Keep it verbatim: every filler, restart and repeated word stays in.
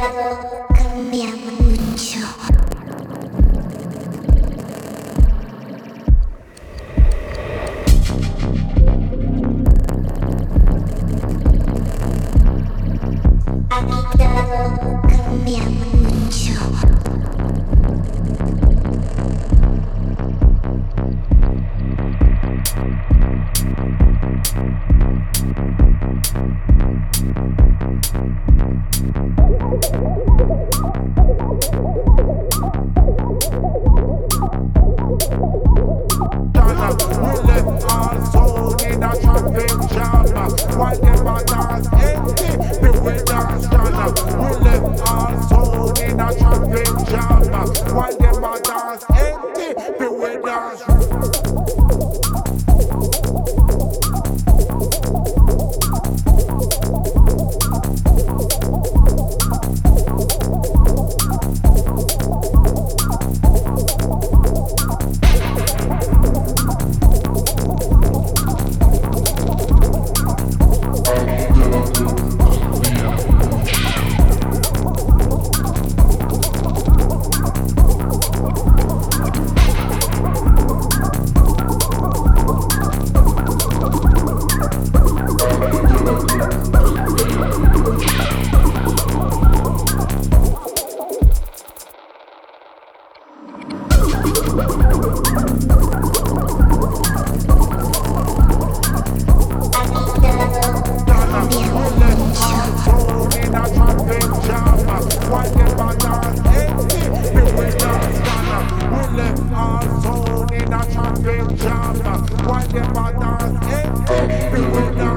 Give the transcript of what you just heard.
todo cambia mucho. Aquí todo cambia mucho. While them a dance empty, we will dance Ghana. We left our soul in a traffic jam. While them a dance empty, we will dance. While them a dance empty, we will dance Ghana. We left our soul in a traffic jam. While them a dance empty, we will dance.